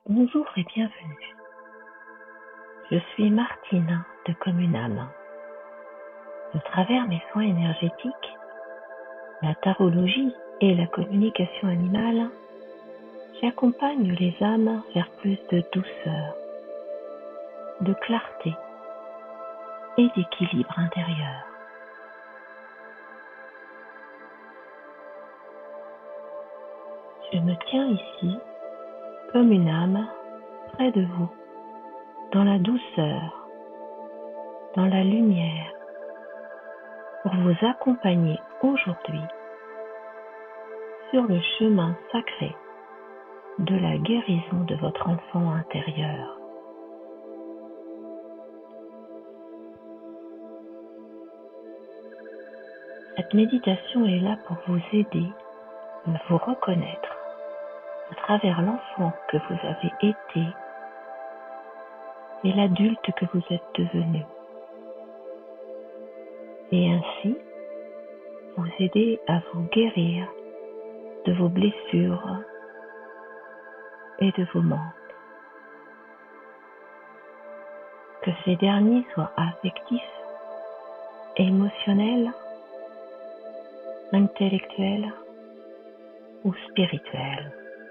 Bonjour et bienvenue. Je suis Martine de Communam. De travers mes soins énergétiques, la tarologie et la communication animale, j'accompagne les âmes vers plus de douceur, de clarté et d'équilibre intérieur. Je me tiens ici comme une âme près de vous, dans la douceur, dans la lumière, pour vous accompagner aujourd'hui sur le chemin sacré de la guérison de votre enfant intérieur. Cette méditation est là pour vous aider à vous reconnaître à travers l'enfant que vous avez été et l'adulte que vous êtes devenu. Et ainsi, vous aider à vous guérir de vos blessures et de vos manques. Que ces derniers soient affectifs, émotionnels, intellectuels ou spirituels.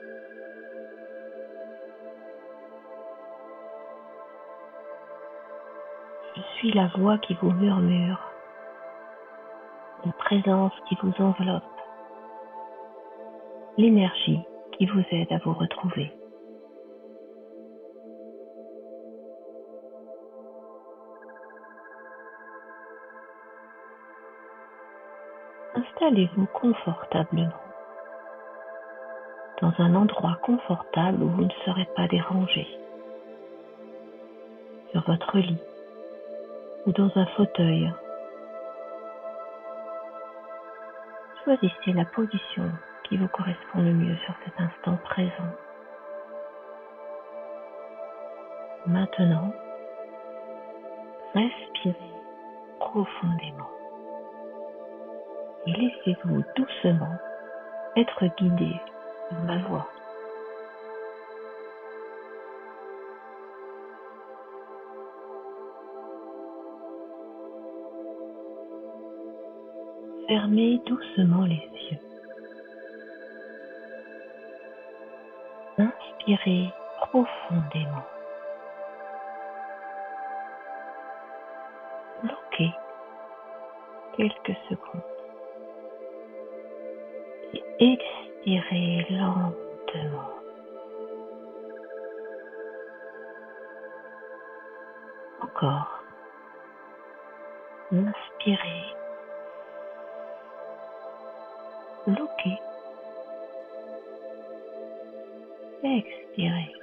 Je suis la voix qui vous murmure, la présence qui vous enveloppe, l'énergie qui vous aide à vous retrouver. Installez-vous confortablement dans un endroit confortable où vous ne serez pas dérangé, sur votre lit ou dans un fauteuil. Choisissez la position qui vous correspond le mieux sur cet instant présent. Maintenant, respirez profondément et laissez-vous doucement être guidé par ma voix. Fermez doucement les yeux. Inspirez profondément. Bloquez quelques secondes et expirez lentement. Encore. Inspirez. Bloquez. Expirez.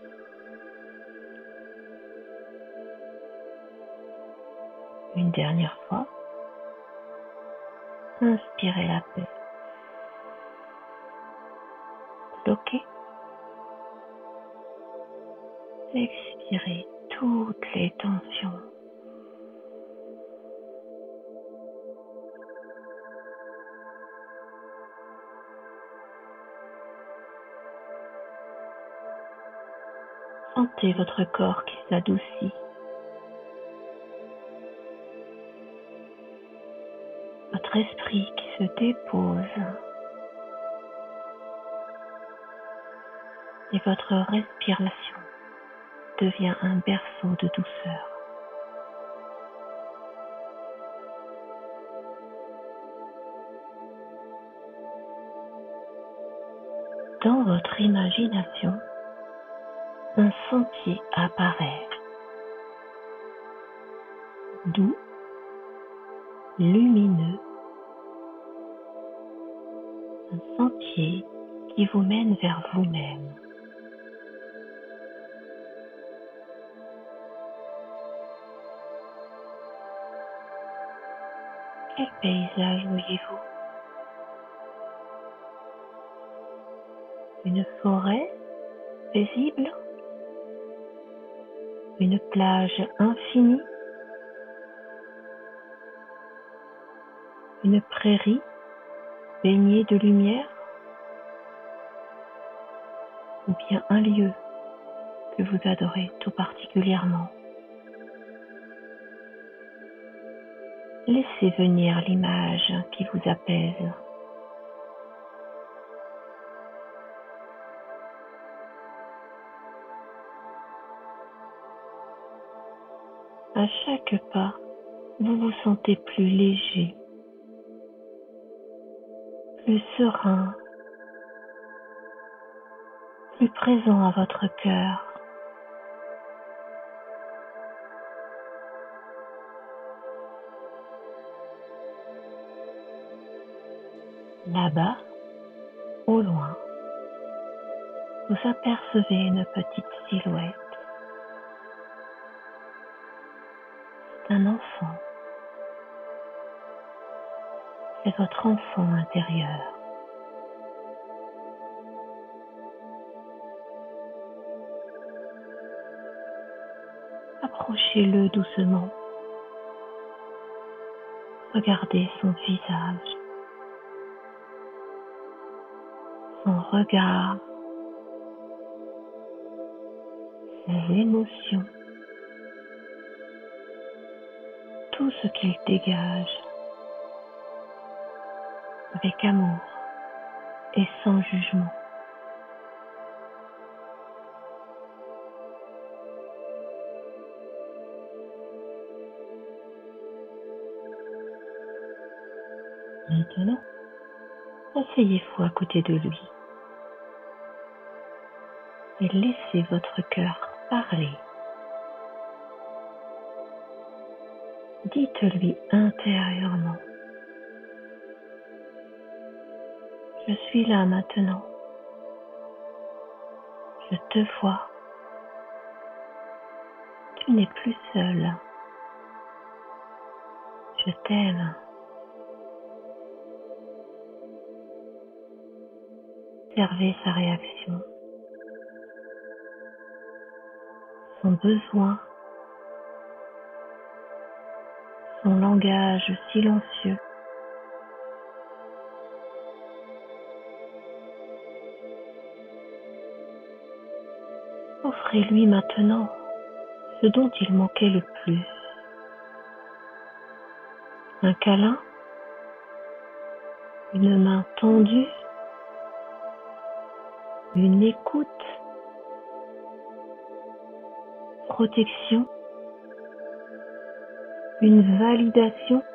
Une dernière fois. Inspirez la paix. Bloquez. Expirez toutes les tensions. Sentez votre corps qui s'adoucit. Votre esprit qui se dépose. Et votre respiration devient un berceau de douceur. Dans votre imagination, un sentier apparaît, doux, lumineux, un sentier qui vous mène vers vous-même. Quel paysage voyez-vous? Une forêt paisible? Une plage infinie? Une prairie baignée de lumière? Ou bien un lieu que vous adorez tout particulièrement. Laissez venir l'image qui vous apaise. À chaque pas, vous vous sentez plus léger, plus serein, plus présent à votre cœur. Là-bas, au loin, vous apercevez une petite silhouette. C'est un enfant. C'est votre enfant intérieur. Approchez-le doucement. Regardez son visage, son regard, ses émotions, tout ce qu'il dégage avec amour et sans jugement. Maintenant, asseyez-vous à côté de lui et laissez votre cœur parler. Dites-lui intérieurement: je suis là maintenant. Je te vois. Tu n'es plus seul. Je t'aime. Observez sa réaction, son besoin, son langage silencieux. Offrez-lui maintenant ce dont il manquait le plus. Un câlin, une main tendue, une écoute, protection, une validation.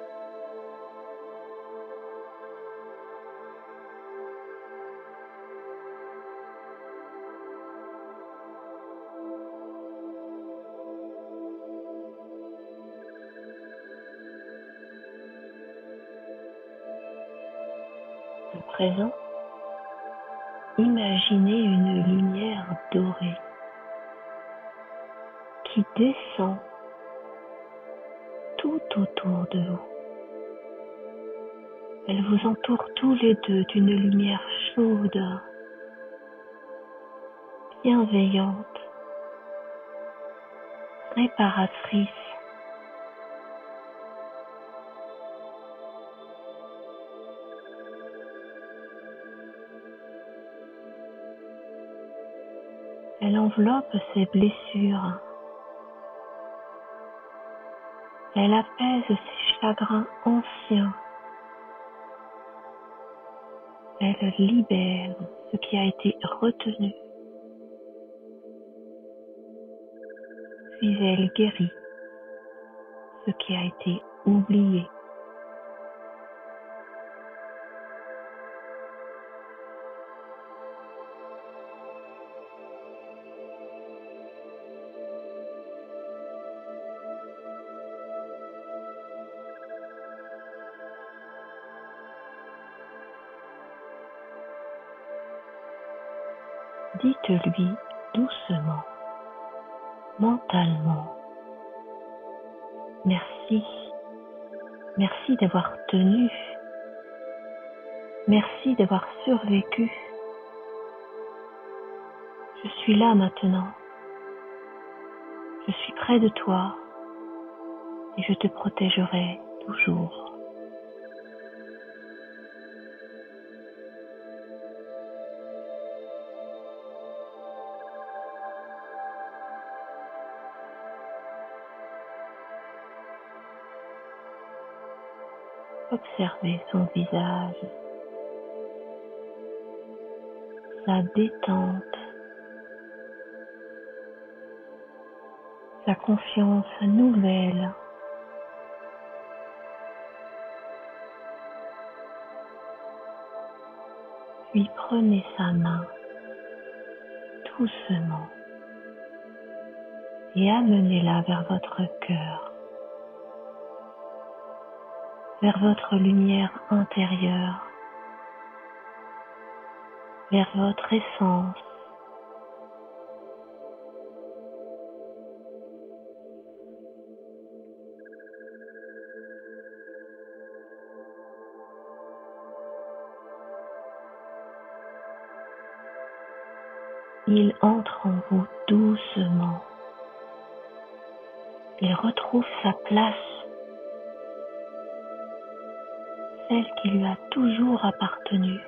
À présent, imaginez une lumière dorée qui descend tout autour de vous. Elle vous entoure tous les deux d'une lumière chaude, bienveillante, réparatrice. Elle enveloppe ses blessures. Elle apaise ses chagrins anciens. Elle libère ce qui a été retenu. Puis elle guérit ce qui a été oublié. Dites-lui doucement, mentalement: merci, merci d'avoir tenu, merci d'avoir survécu. Je suis là maintenant. Je suis près de toi et je te protégerai toujours. Observez son visage, sa détente, sa confiance nouvelle. Puis prenez sa main doucement et amenez-la vers votre cœur, vers votre lumière intérieure, vers votre essence. Il entre en vous doucement. Il retrouve sa place, celle qui lui a toujours appartenu.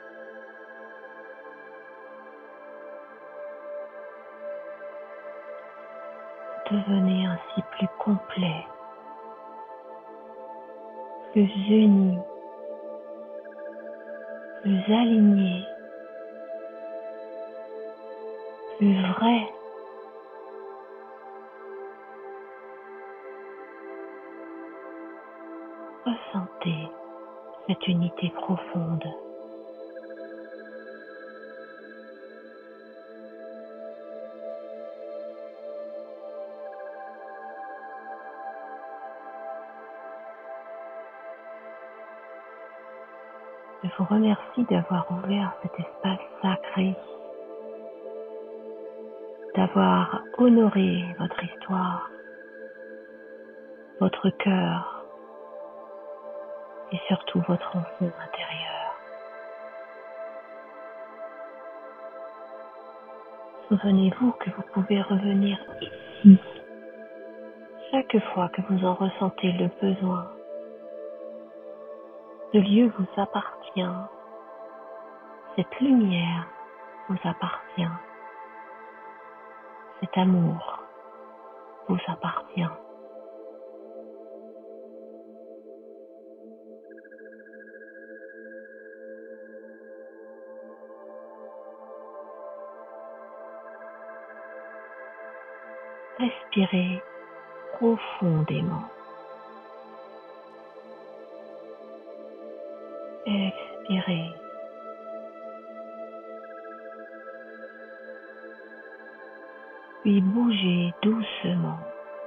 Devenez ainsi plus complet, plus uni, plus aligné, plus vrai. Ressentez cette unité profonde. Je vous remercie d'avoir ouvert cet espace sacré, d'avoir honoré votre histoire, votre cœur et surtout votre enfant intérieur. Souvenez-vous que vous pouvez revenir ici chaque fois que vous en ressentez le besoin. Ce lieu vous appartient, cette lumière vous appartient, cet amour vous appartient. Respirez profondément. Expirez. Puis bougez doucement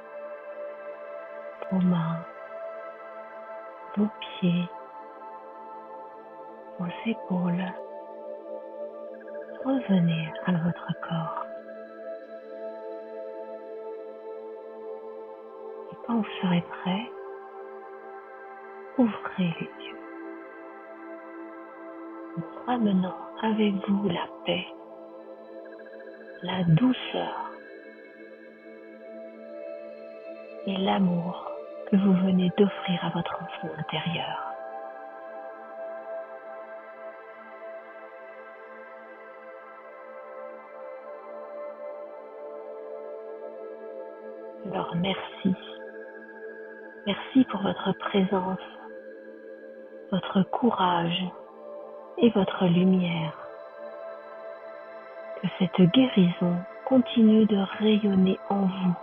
vos mains, vos pieds, vos épaules. Revenez à votre corps. Et quand vous serez prêt, ouvrez les yeux, en ramenant avec vous la paix, la douceur et l'amour que vous venez d'offrir à votre enfant intérieur. Alors merci. Merci pour votre présence, votre courage et votre lumière. Que cette guérison continue de rayonner en vous.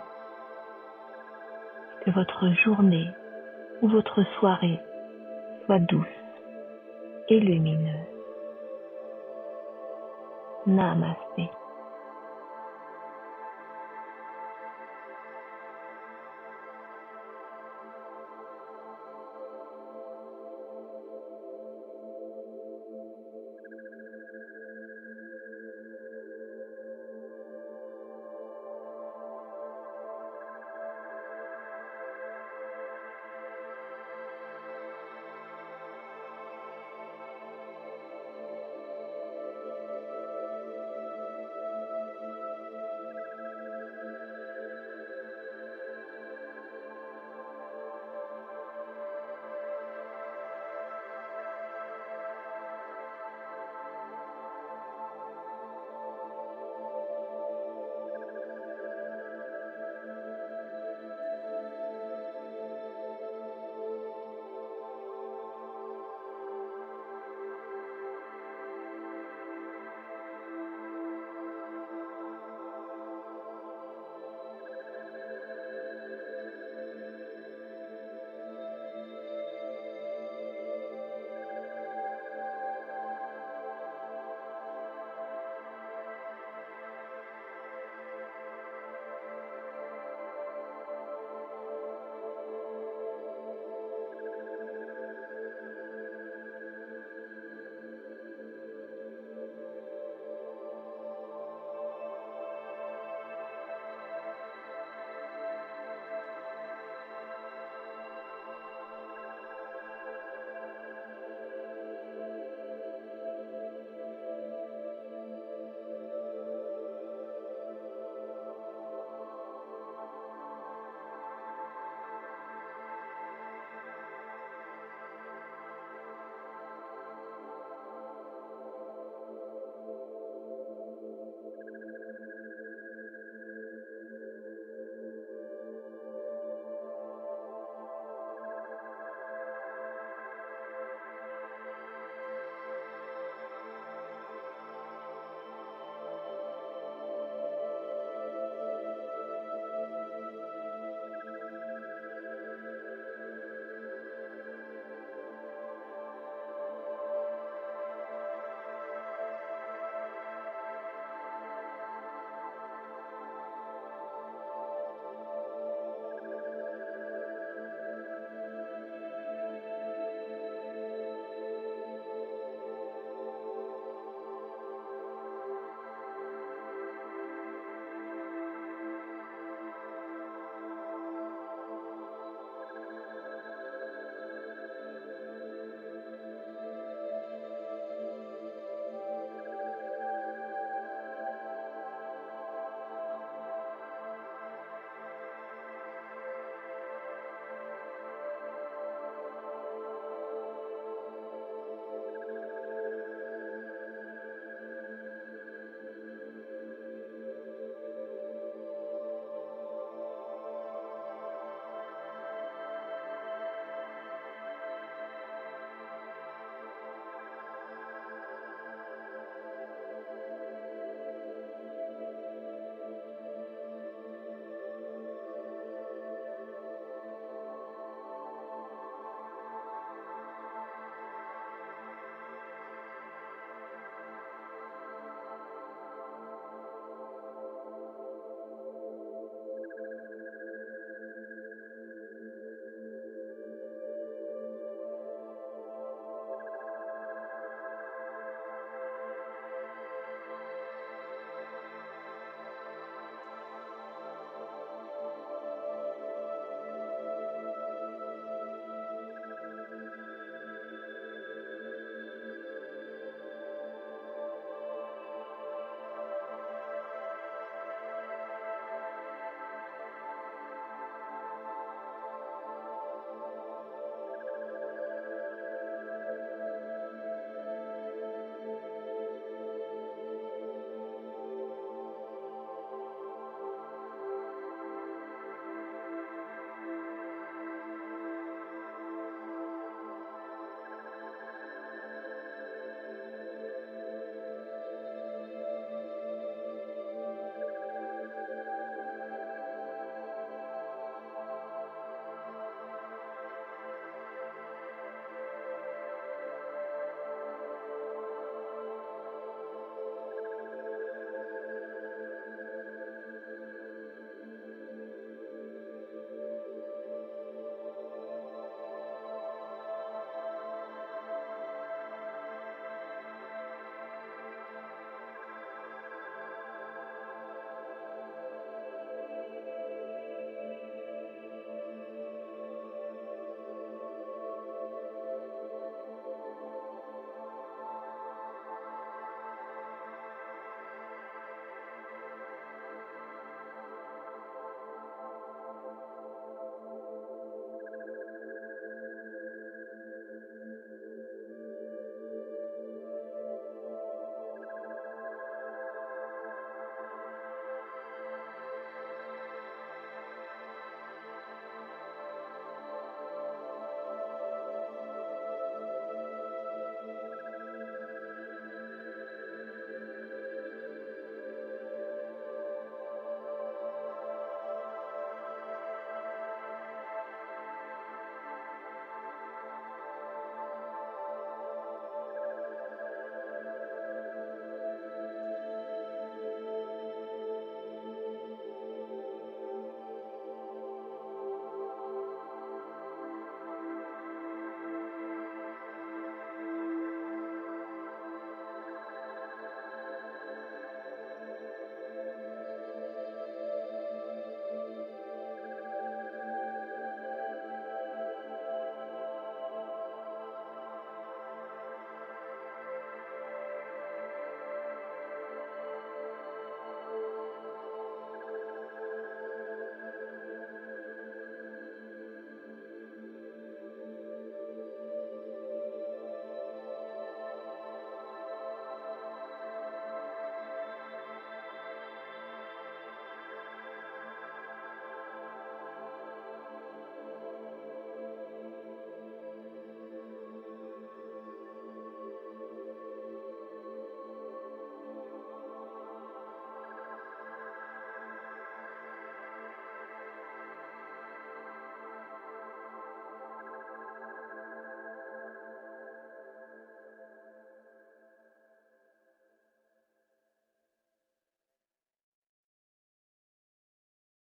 Que votre journée ou votre soirée soit douce et lumineuse. Namasté.